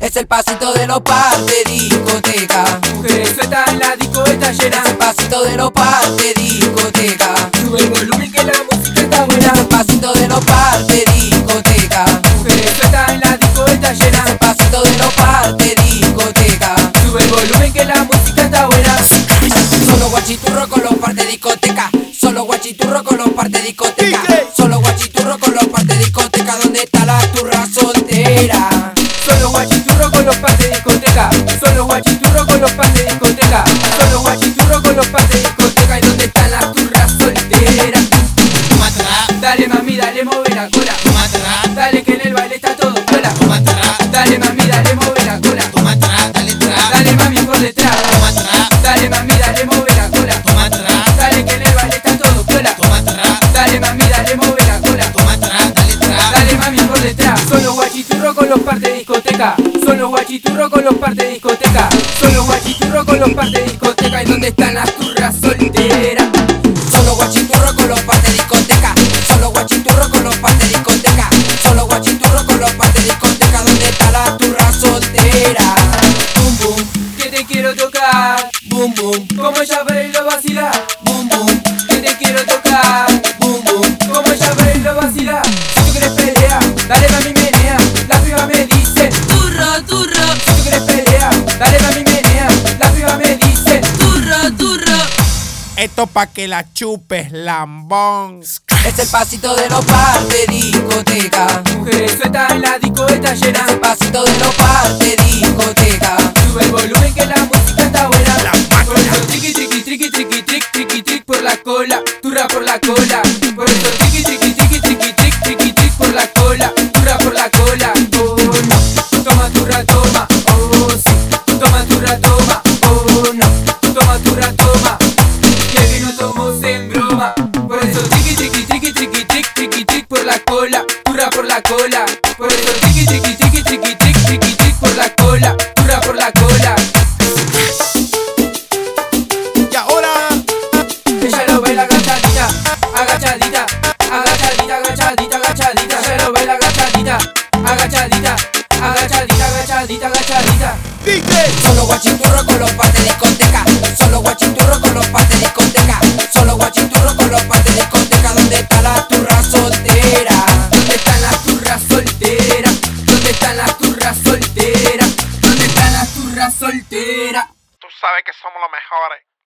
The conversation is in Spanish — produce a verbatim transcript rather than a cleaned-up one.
Es el pasito de los par de discoteca. Mujeres sueltas en la disco está llena. Es el pasito de los par de discoteca. Sube el volumen que la música está buena. Es el pasito de los par de discoteca. Mujeres sueltas en la disco está llena. Es el pasito de los par de discoteca. Sube el volumen que la música está buena. Solo guachiturro con los par de discoteca. Solo guachiturro con los par de discoteca. Solo guachiturro con los par de discoteca. ¿Dónde está la turra soltera? Solo guachiturro con los par de discoteca. Solo guachiturro con los par de discoteca. Solo guachiturro con los par de discoteca. ¿Y dónde están las turras solteras? Dale mami, dale, mueve la cola. Dale que en el baile está todo cola. Dale mami, dale, mueve la cola. Dale mami por detrás. Dale mami, dale, mueve la cola. Dale que en el baile está todo cola. Dale mami, dale, mueve la cola. Dale mami por detrás. Solo guachiturro con los par de discoteca. Solo guachiturro con los par de discoteca. Solo guachiturro con los par de discoteca. ¿Y dónde están las turras solteras? Solo guachiturro con los par de discoteca. Solo guachiturro con los par de discoteca. Solo guachiturro con los par de discoteca. ¿Dónde está la turra soltera? Boom boom, que te quiero tocar. Boom boom, Como ella baila vacilar. boom boom, Que te quiero tocar. boom boom. Como ella baila vacilar. Si tú quieres pelea, dale mami menea. La piba me dice Turro, turro, si tú quieres pelea, dale mami menea. La piba me dice turro, turro. Esto pa' que la chupes, lambón. Es el pasito de los par de discoteca. mujeres sueltas en la disco está llena. Es el pasito de los par de discoteca. Sube el volumen que la música está buena. La Por eso triqui triqui triqui triqui triqui triqui triqui por la cola, turra por la cola. Por eso triqui triqui triqui triqui triqui triqui triqui por la cola, turra por la cola. Oh no, toma turra toma, oh sí, toma turra toma, oh no, toma turra toma. Que vino tomos en broma. Por eso triqui triqui triqui triqui triqui triqui triqui por la cola, turra por la cola. Por eso triqui triqui triqui triqui triqui triqui triqui por la cola, turra por la cola. Y ahora, Ella lo baila agachadita, agachadita, agachadita, agachadita, agachadita. Ella lo baila agachadita, agachadita, agachadita, agachadita, agachadita. D J. Solo guachiturro con los par de discoteca. Solo guachiturro con los par de discoteca. Solo guachiturro con los par de discoteca. ¿Dónde está la turra soltera? ¿Dónde están las turras solteras? ¿Dónde están las turras solteras? ¿Dónde están las turras solteras? Tú sabes que somos los mejores.